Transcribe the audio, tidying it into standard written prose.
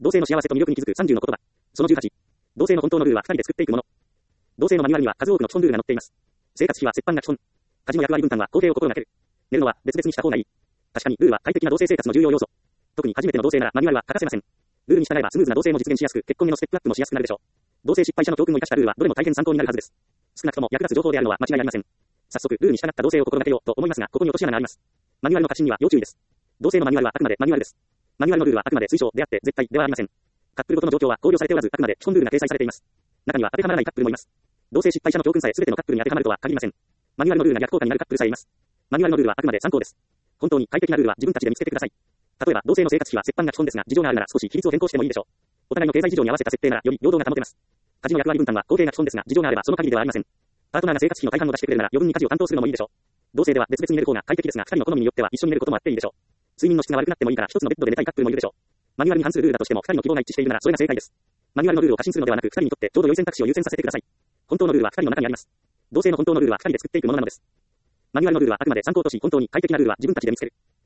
同性の幸せと魅力に気づく30の言葉。その18。同性の本当のルールは2人で作っていくもの。同性のマニュアルには数多くの基本ルールが載っています。生活費は折半が基本。家事の役割分担は公平を心がける。寝るのは別々にした方がいい。確かにルールは快適な同性生活の重要要素。特に初めての同性ならマニュアルは欠かせません。ルールに従えばスムーズな同性も実現しやすく、結婚へのステップアップもしやすくなるでしょう。同性失敗者の教訓を生かしたルールはどれも大変参考になるはずです。少なくとも役立つ情報であるのは間違いありません。早速、ルールに従った同性を心がけようと思いますが、ここに落とし穴があります。マニュアルの過信には要注意です。同性のマニュアルはあくまでマニュアルです。マニュアルのルールはあくまで推奨であって絶対ではありません。カップルごとの状況は考慮されておらず、あくまで基本ルールが掲載されています。中には当てはまらないカップルもいます。同性失敗者の教訓さえ全てのカップルに当てはまるとは限りません。マニュアルのルールが逆効果になるカップルさえいます。マニュアルのルールはあくまで参考です。本当に快適なルールは自分たちで見つけてください。例えば、同性の生活費は折半が基本ですが、事情があるなら少し比率を変更してもいいでしょう。お互いの経済事情に合わせた設定ならより平等が保てます。家事の役割分担は公平が基本ですが、事情があればその限りではありません。パートナーが生活費の大半を出してくれるなら余分に家事を担当するのもいいでしょう。同性では別々に寝る方が快適ですが、2人の好みによっては一緒に寝ることもあっていいでしょう。睡眠の質が悪くなってもいいから一つのベッドで寝たいカップルもいるでしょう。マニュアルに反するルールだとしても2人の希望が一致しているならそれが正解です。マニュアルのルールを過信するのではなく、2人にとってちょうど良い選択肢を優先させてください。本当のルールは2人の中にあります。同性の本当のルールは2人で作っていくものなのです。マニュアルのルールはあくまで参考とし、本当に快適なルールは自分たちで見つける。